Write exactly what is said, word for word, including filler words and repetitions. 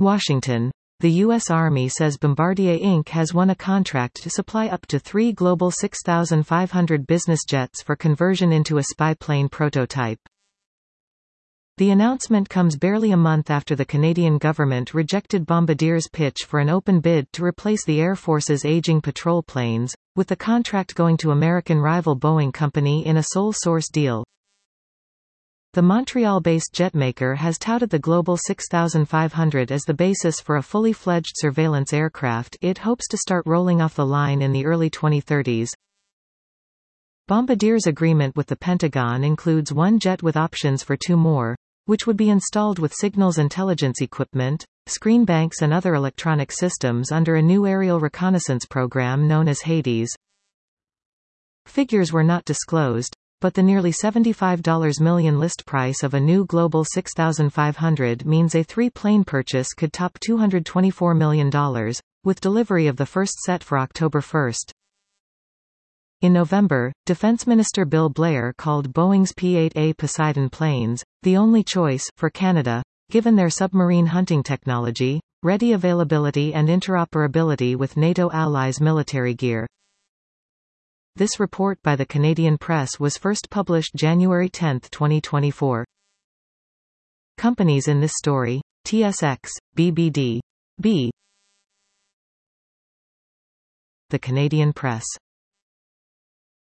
Washington. The U S Army says Bombardier Incorporated has won a contract to supply up to three Global six thousand five hundred business jets for conversion into a spy plane prototype. The announcement comes barely a month after the Canadian government rejected Bombardier's pitch for an open bid to replace the Air Force's aging patrol planes, with the contract going to American rival Boeing Company in a sole-source deal. The Montreal-based jetmaker has touted the Global six thousand five hundred as the basis for a fully fledged surveillance aircraft it hopes to start rolling off the line in the early twenty thirties. Bombardier's agreement with the Pentagon includes one jet with options for two more, which would be installed with signals intelligence equipment, screen banks and other electronic systems under a new aerial reconnaissance program known as Hades. Figures were not disclosed, but the nearly seventy-five million dollars list price of a new Global six thousand five hundred means a three-plane purchase could top two hundred twenty-four million dollars, with delivery of the first set for October first. In November, Defense Minister Bill Blair called Boeing's P eight A Poseidon planes the only choice for Canada, given their submarine hunting technology, ready availability and interoperability with NATO allies' military gear. This report by the Canadian Press was first published January tenth twenty twenty-four. Companies in this story: T S X, B B D, B. The Canadian Press.